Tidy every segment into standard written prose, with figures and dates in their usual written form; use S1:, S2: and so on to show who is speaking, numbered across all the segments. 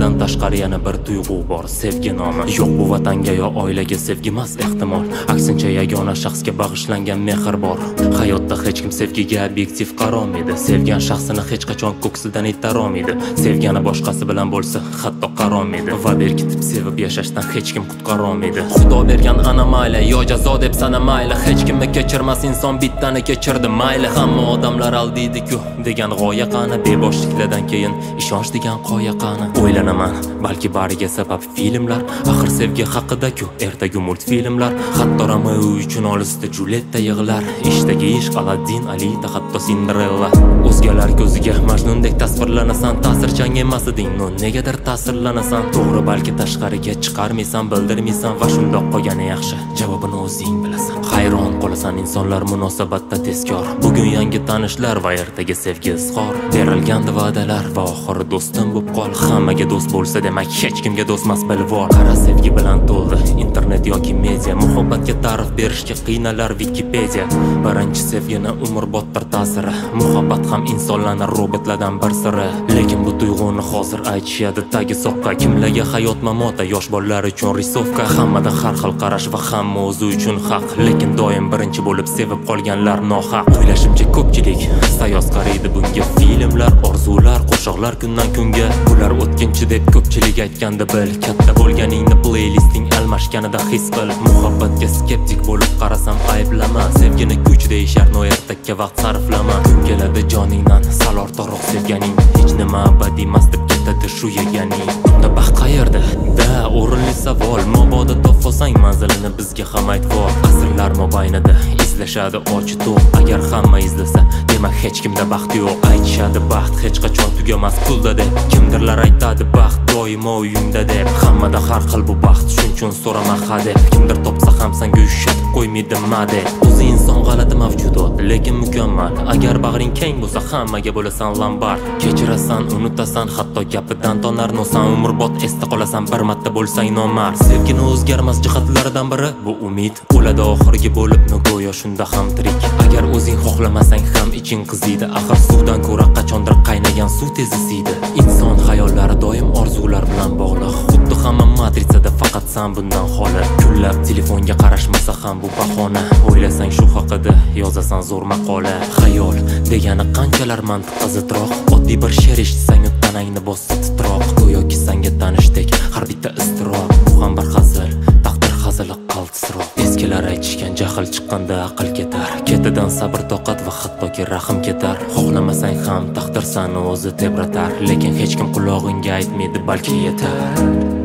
S1: Sevgidan tashqari yana bir tuyg'u bor, sevgi nomi. Yo'q bu vatanga yo oilaga sevgi emas ehtimol, aksincha yagona shaxsga bag'ishlangan mehr bor. Hayotda hech kim sevgiga obyektiv qarolmaydi, sevgan shaxsini hech qachon ko'ksidan itarolmaydi. Sevgani boshqasi bilan bo'lsa hatto qarolmaydi va berkitib sevib yashashdan hech kim qutqarolmaydi. Xudo bergan ana mayli yo jazo deb sana mayli, hech kimni kechirmas inson bittani kechirdi mayli. Hamma odamlar aldiydi-ku degan g'oya qani, beboshliklardan keyin ishonch degan qoya qani. O'ylanaman, balki bariga sabab filmlar, axir sevgi haqida-ku ertaga multfilmlar. Hatto Romeo uchun olisda Julietta yig'lar, ishdagi ishq Aladdin, Alita, hatto Cinderella. O'zgalar ko'ziga Majnundek tasvirlanasan, ta'sirchan emas eding, no negadir ta'sirlanasan. To'g'ri, balki tashqariga chiqarmaysan, bildirmaysan va shundoq qolgani yaxshi, javobini o'zing bilasan. Hayron qolasan insonlar munosabatda tezkor, bugun yangi tanishlar va ertaga sevgi izhor. Berilgandi va'dalar va oxiri do'stim bo'lib qol. Hammaga do'st bo'lsa demak hech kimga do'stmas bilvor. Qara sevgi bilan to'ldi internet yoki media, muhabbatga ta'rif berishga qiynalar Wikipedia. Birinchi sevgini umrboddir ta'siri, muhabbat ham insonlarni robotlardan bir siri. Lekin bu tuyg'uni hozir aytishadi tagi soqqa. Kimlarga hayot mamota, yosh bolalar uchun risovka. Hammada har xil qarash va hamma o'zi uchun haq, lekin doim birinchi bo'lib sevib qolganlar nohaq. O'ylashimcha ko'pchilik sayoz qaraydi bunga, filmlar, orzular, qo'shiqlar kundan kunga. Bular o'tkinchi deb ko'pchilik aytganda bil, katta bo'lganingni playlisting almashganida his qil. Muhabbatga skeptik bo'lib qarasam ayblama, sevgini kuch deyishar, no ertakka vaqt sarflama. Kun keladi joningdan sal ortiqroq sevganing, hech nima abadiy emas deb ketadi shu yeganing. Unda baxt qayerda? Da o'rinli savol, mabodo topsang manzilini bizga ham aytvor. Asrlar mobaynida izlashadi och to'q, agar hamma izlasa demak hech kimda baxt yo'q. Aytishadi baxt hech qachon tugamas pulda deb, kimdirlar aytadi baxt doimo uyingda deb. Hammada har xil bu baxt, shuning uchun so'rama hadeb. Kimdir topsa ham senga ushlatib qo'ymaydi made. O'zi inson g'alati mavjudot, lekin mukammal. Agar bag'ring keng bo'lsa hammaga bo'lasan lombard. Kechirasan, unutasan, hatto gapidan tonar nosan, umrbod esda qolasan bir marta bo'lsang nomard. Sevgini o'zgarmas jihatlaridan biri bu umid, o'ladi oxirgi bo'lib go'yo shunda ham tirik. Agar o'zing xohlamasang ham iching qiziydi, axir suvdan ko'ra qachondir qaynagan suv tezisiydi. Inson hayollari doim orzular bilan bog'liq, xuddi hamma matritsada, faqat sen bundan xoli. Kunlab telefonga qarashmasa ham bu bahona, o'ylasang shu haqida yozasan zo'r maqola. Xayol degani qanchalar mantiqqa zidroq, oddiy bir she'r eshitsang tanangni bossa titroq. Go'yoki senga tanishdek har bitta iztirob, bu ham bir hazil, taqdir hazili qaltisroq. Eskilar aytishgan jahl chiqqanda aql ketar, ketidan sabr toqat va hattoki rahm ketar. Xohlamasang ham taqdir seni o'zi tebratar, lekin hech kim qulog'ingga aytmaydi balki yetar.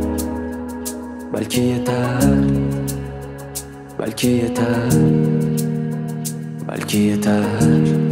S1: Balki yetar, balki yetar, balki yetar.